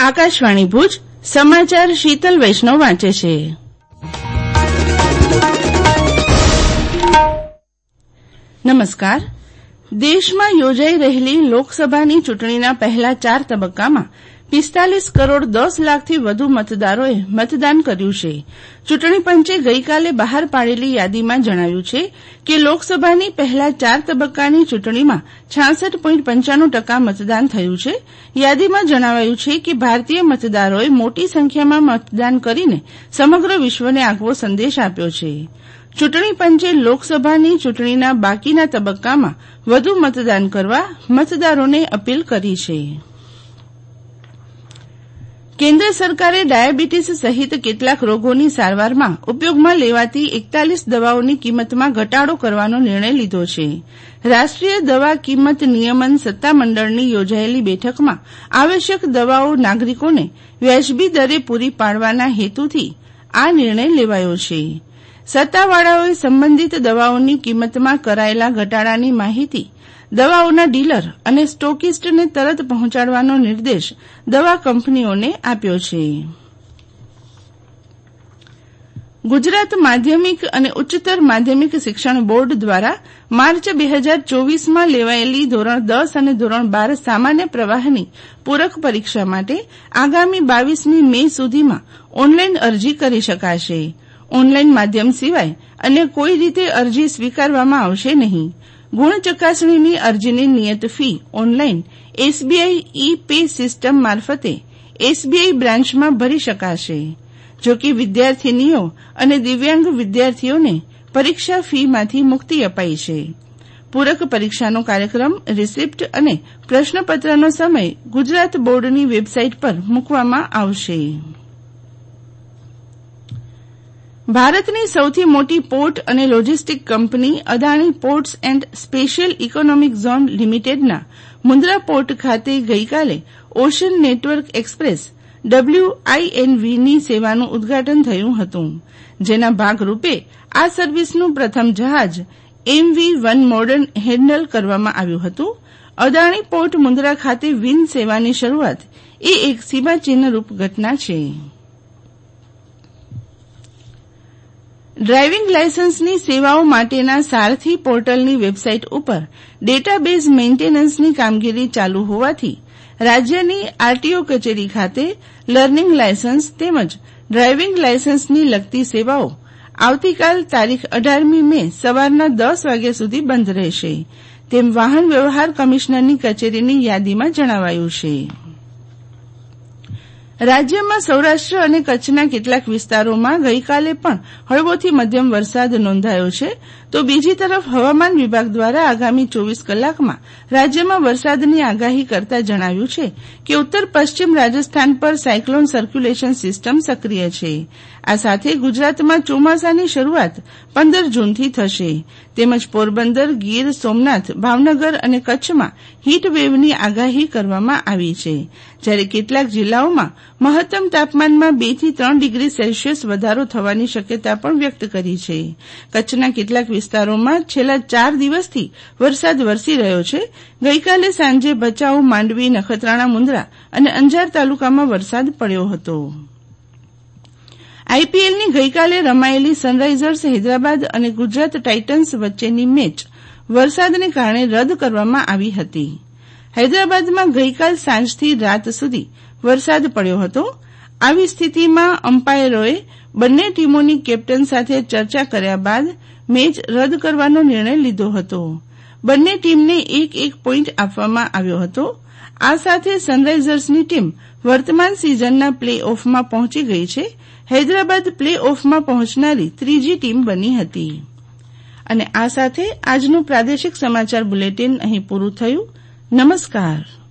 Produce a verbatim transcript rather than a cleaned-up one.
આકાશવાણી ભુજ સમાચાર શીતલ વૈષ્ણવ વાંચે છે. નમસ્કાર. દેશમાં યોજાઈ રહેલી લોકસભાની ચૂંટણીના પહેલા ચાર તબક્કામાં પિસ્તાલીસ કરોડ દસ લાખથી વધુ મતદારોએ મતદાન કર્યું છે. ચૂંટણી પંચે ગઈકાલે બહાર પાડેલી યાદીમાં જણાવ્યું છે કે લોકસભાની પહેલા ચાર તબક્કાની ચૂંટણીમાં છાસઠ પોઈન્ટ પંચાણું ટકા મતદાન થયું છે. યાદીમાં જણાવાયું છે કે ભારતીય મતદારોએ મોટી સંખ્યામાં મતદાન કરીને સમગ્ર વિશ્વને આગવો સંદેશ આપ્યો છે. ચૂંટણી પંચે લોકસભાની ચૂંટણીના બાકીના તબક્કામાં વધુ મતદાન કરવા મતદારોને અપીલ કરી છે. કેન્દ્ર સરકારે ડાયાબિટીસ સહિત કેટલાક રોગોની સારવારમાં ઉપયોગમાં લેવાતી એકતાલીસ દવાઓની કિંમતમાં ઘટાડો કરવાનો નિર્ણય લીધો છે. રાષ્ટ્રીય દવા કિંમત નિયમન સત્તામંડળની યોજાયેલી બેઠકમાં આવશ્યક દવાઓ નાગરિકોને વ્યાજબી દરે પૂરી પાડવાના હેતુથી આ નિર્ણય લેવાયો છે. સત્તાવાળાઓએ સંબંધિત દવાઓની કિંમતમાં કરાયેલા ઘટાડાની માહિતી દવાઓના ડીલર અને સ્ટોકિસ્ટને તરત પહોંચાડવાનો નિર્દેશ દવા કંપનીઓને આપ્યો છે. ગુજરાત માધ્યમિક અને ઉચ્ચતર માધ્યમિક શિક્ષણ બોર્ડ દ્વારા માર્ચ બે હજાર ચોવીસમાં લેવાયેલી ધોરણ દસ અને ધોરણ બાર સામાન્ય પ્રવાહની પૂરક પરીક્ષા માટે આગામી બાવીસમી મે સુધીમાં ઓનલાઈન અરજી કરી શકાશે. ઓનલાઈન માધ્યમ સિવાય અન્ય કોઈ રીતે અરજી સ્વીકારવામાં આવશે નહીં. ગુણ ચકાસણીની અરજીની નિયત ફી online SBI e pay system મારફતે એસબીઆઈ બ્રાન્ચમાં ભરી શકાશે. જો કે વિદ્યાર્થીનીઓ અને દિવ્યાંગ વિદ્યાર્થીઓને પરીક્ષા ફીમાંથી મુક્તિ અપાઈ છે. પૂરક પરીક્ષાનો કાર્યક્રમ, રિસિપ્ટ અને પ્રશ્નપત્રનો સમય ગુજરાત બોર્ડની વેબસાઈટ પર મૂકવામાં આવશે. ભારતની સૌથી મોટી પોર્ટ અને logistic company Adani ports and special economic zone લિમિટેડના મુન્દ્રા પોર્ટ ખાતે ગઈકાલે ઓશન નેટવર્ક એક્સપ્રેસ ડબલ્યુઆઈએનવીની સેવાનું ઉદ્ઘાટન થયું હતું. જેના ભાગરૂપે આ સર્વિસનું પ્રથમ જહાજ એમવી વન મોડર્ન હેન્ડલ કરવામાં આવ્યું હતું. અદાણી પોર્ટ મુન્દ્રા ખાતે વિન સેવાની શરૂઆત એ એક સીમાચિહ્નરૂપ ઘટના છે. ડ્રાઇવિંગ લાયસન્સની સેવાઓ માટેના સારથી પોર્ટલની વેબસાઇટ ઉપર ડેટાબેઝ મેન્ટેનન્સની કામગીરી ચાલુ હોવાથી રાજ્યની આરટીઓ કચેરી ખાતે લર્નિંગ લાયસન્સ તેમજ ડ્રાઇવિંગ લાયસન્સની લગતી સેવાઓ આવતીકાલ તારીખ અઢારમી મે સવારના દસ વાગ્યા સુધી બંધ રહેશે તેમ વાહન વ્યવહાર કમિશનરની કચેરીની યાદીમાં જણાવાયું છે. રાજ્યમાં સૌરાષ્ટ્ર અને કચ્છના કેટલાક વિસ્તારોમાં ગઈકાલે પણ હળવોથી મધ્યમ વરસાદ નોંધાયો છે. તો બીજી તરફ હવામાન વિભાગ દ્વારા આગામી ચોવીસ કલાકમાં રાજ્યમાં વરસાદની આગાહી કરતા જણાવ્યું છે કે ઉત્તર પશ્ચિમ રાજસ્થાન પર સાયક્લોન સર્ક્યુલેશન સિસ્ટમ સક્રિય છે. આ સાથે ગુજરાતમાં ચોમાસાની શરૂઆત પંદર જૂનથી થશે તેમજ પોરબંદર, ગીર, સોમનાથ, ભાવનગર અને કચ્છમાં હીટવેવની આગાહી કરવામાં આવી છે. જ્યારે કેટલાક જિલ્લાઓમાં મહત્તમ તાપમાનમાં બે થી ત્રણ ડિગ્રી સેલ્સિયસ વધારો થવાની શક્યતા પણ વ્યક્ત કરી છે. કચ્છના કેટલાક વિસ્તારોમાં છેલ્લા ચાર દિવસથી વરસાદ વરસી રહ્યો છે. ગઈકાલે સાંજે ભચાઉ, માંડવી, નખત્રાણા, મુન્દ્રા અને અંજાર તાલુકામાં વરસાદ પડ્યો હતો. આઈપીએલની ગઈકાલે રમાયેલી સનરાઈઝર્સ હૈદરાબાદ અને ગુજરાત ટાઇટન્સ વચ્ચેની મેચ વરસાદને કારણે રદ કરવામાં આવી હતી. હૈદરાબાદમાં ગઈકાલ સાંજથી રાત સુધી વરસાદ પડ્યો હતો. આવી સ્થિતિમાં અમ્પાયરોએ બંને ટીમોની કેપ્ટન સાથે ચર્ચા કર્યા બાદ મેચ રદ કરવાનો નિર્ણય લીધો હતો. બંને ટીમને એક એક પોઈન્ટ આપવામાં આવ્યો હતો. આ સાથે સનરાઈઝર્સની ટીમ વર્તમાન સિઝનના પ્લે ઓફમાં પહોંચી ગઈ છે. હૈદરાબાદ પ્લે ઓફમાં પહોંચનારી ત્રીજી ટીમ બની હતી. અને આ સાથે આજનું પ્રાદેશિક સમાચાર બુલેટિન અહીં પૂરું થયું. નમસ્કાર.